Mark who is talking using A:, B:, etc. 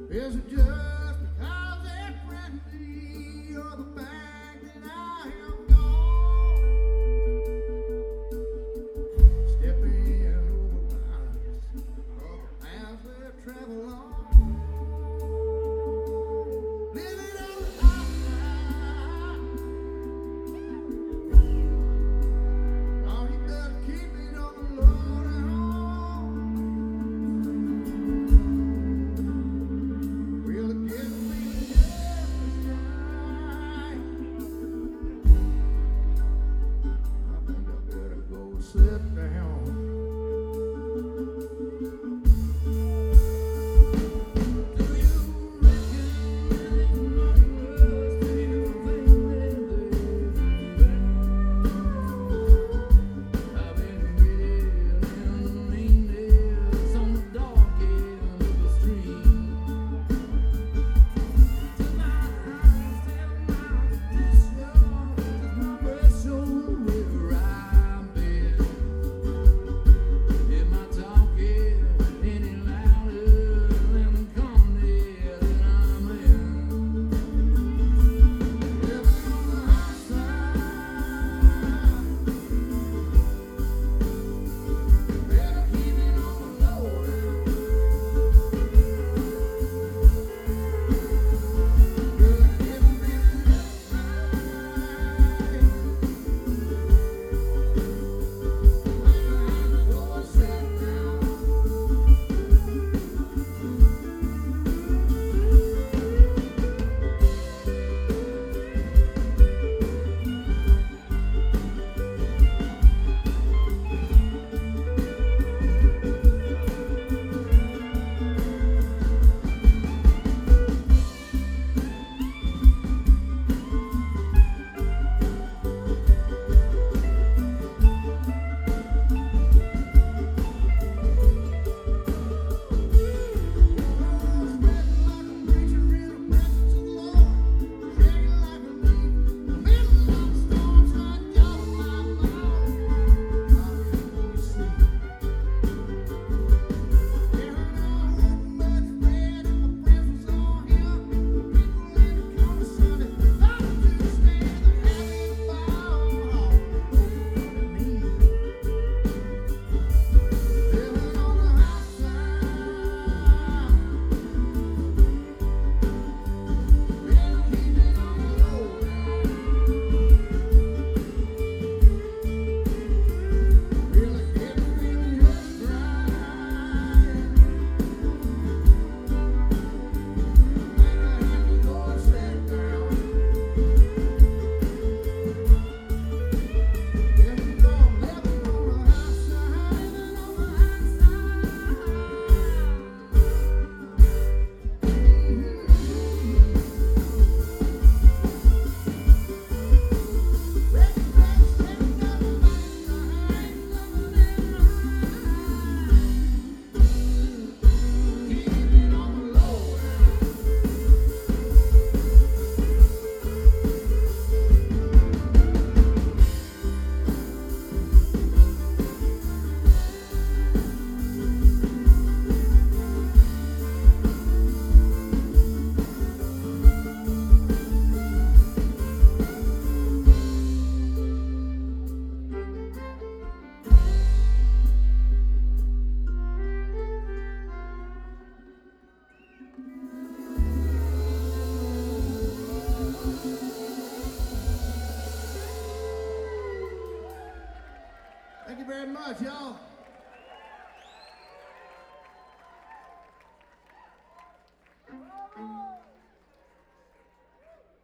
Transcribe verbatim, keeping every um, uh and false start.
A: Is it just because they're friendly or the fact that I am gone? Stepping over lines of the paths they travel on. Living on the outside. Oh, you better keep it on the low and home. Will it give me just right? I think I better go sit down. Thank you very much, y'all.